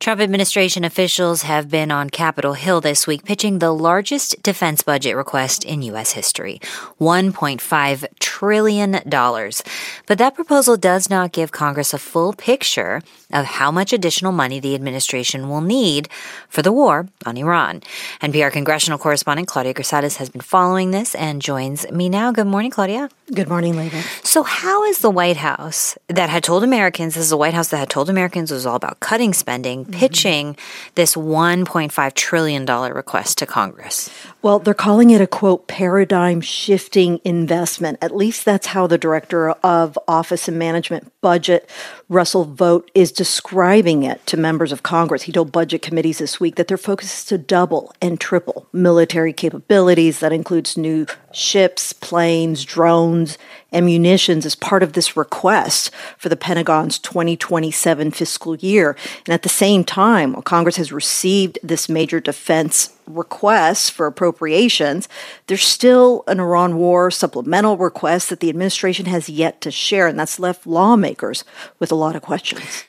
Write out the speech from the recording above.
Trump administration officials have been on Capitol Hill this week pitching the largest defense budget request in U.S. history, $1.5 trillion. But that proposal does not give Congress a full picture of how much additional money the administration will need for the war on Iran. NPR congressional correspondent Claudia Grisadas has been following this and joins me now. Good morning, Claudia. Good morning, Leva. So how is the White House that had told Americans, this is a White House that had told Americans it was all about cutting spending, pitching this $1.5 trillion request to Congress? Well, they're calling it a, quote, paradigm-shifting investment. At least that's how the Director of Office and Management Budget, Russell Vought, is describing it to members of Congress. He told budget committees this week that their focus is to double and triple military capabilities. That includes new ships, planes, drones, and munitions as part of this request for the Pentagon's 2027 fiscal year. And at the same time, while Congress has received this major defense request for appropriations, there's still an Iran war supplemental request that the administration has yet to share, and that's left lawmakers with a lot of questions.